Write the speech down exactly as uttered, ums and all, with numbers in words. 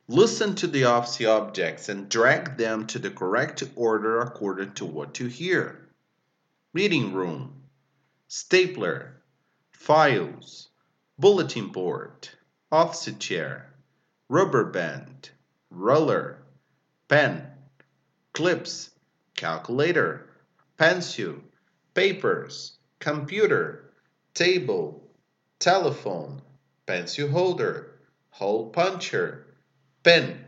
Listen to the office objects and drag them to the correct order according to what you hear. Meeting room, stapler, files, bulletin board, office chair, rubber band, ruler, pen, clips, calculator, pencil, papers, computer, table, telephone, pencil holder, hole puncher, pen,